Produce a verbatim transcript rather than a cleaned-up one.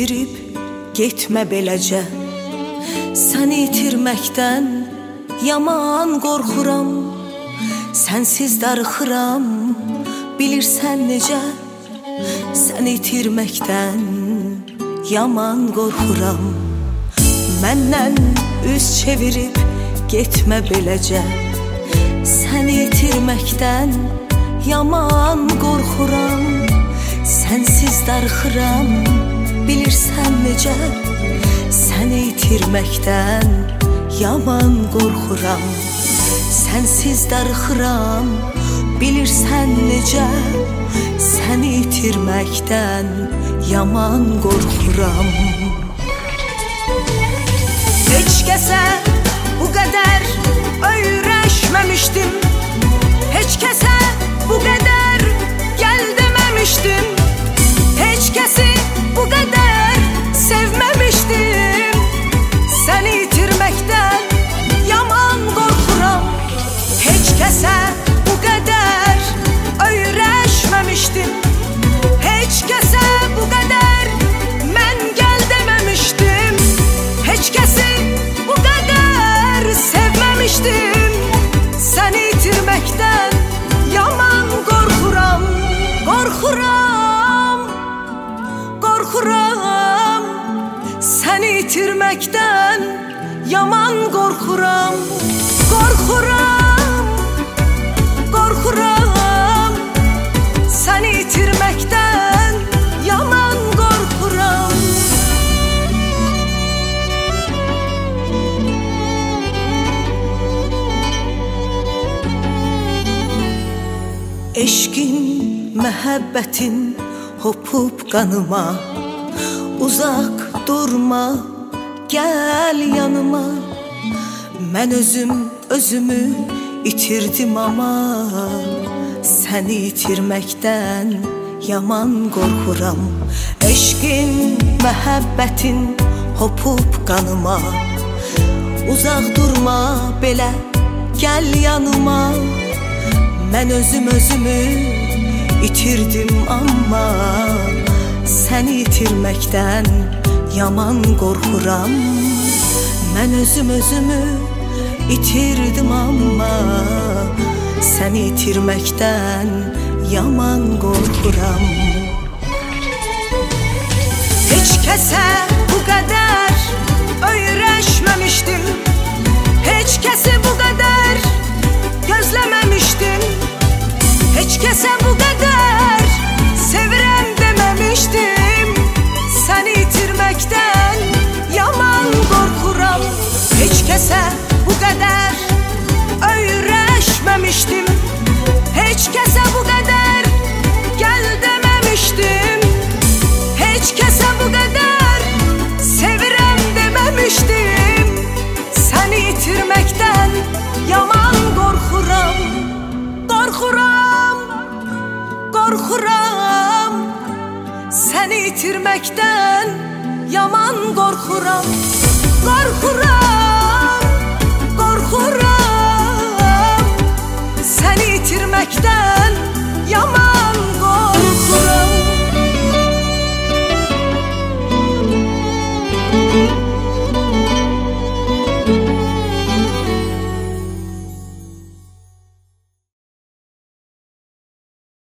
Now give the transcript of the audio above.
çevirib getmə beləcə. Səni itirməkdən yaman qorxuram. Sənsiz darıxıram, bilirsən necə. Səni itirməkdən yaman qorxuram. Məndən üz çevirib getmə beləcə. Səni itirməkdən yaman qorxuram. Sənsiz darıxıram, bilirsən necə. Səni itirməkdən yaman qorxuram. Sənsiz darıxıram, bilirsən necə. Səni itirməkdən yaman qorxuram. Heç kəsə bu qədər öyrəşməmişdim. Heç kəsə bu qədər gəl deməmişdim. Heç kəsi bu qədər sevməmişdim. Səni itirməkdən yaman qorxuram. Heç kəsə bu qədər öyrəşməmişdim. Heç kəsə bu qədər mən gəl deməmişdim. Heç kəsi bu qədər sevməmişdim. Səni itirməkdən yaman qorxuram. Qorxuram, qorxuram. Səni itirməkdən yaman qorxuram. Qorxuram, qorxuram. Səni itirməkdən yaman qorxuram. Eşqin, məhəbbətin hopub qanıma. Uzaq durma, gəl yanıma. Mən özüm özümü itirdim ama. Səni itirməkdən yaman qorxuram. Eşqin, məhəbbətin hopub qanıma. Uzaq durma belə, gəl yanıma. Mən özüm özümü itirdim amma. Səni itirməkdən yaman qorxuram. Mən özüm özümü itirdim amma. Səni itirməkdən yaman qorxuram. Heç kəsə bu qədər öyrəşməmişdim. Heç kəsi bu qədər gözləməmişdim. Heç kəsə bu qədər sevirəm deməmişdim. Səni itirməkdən yaman qorxuram. Heç kəsə bu qədər öyrəşməmişdim. Heç kəsə bu qədər gəl deməmişdim. Heç kəsə bu qədər sevirəm deməmişdim. Səni itirməkdən yaman qorxuram. Qorxuram, qorxuram. Səni itirməkdən yaman qorxuram. Qorxuram.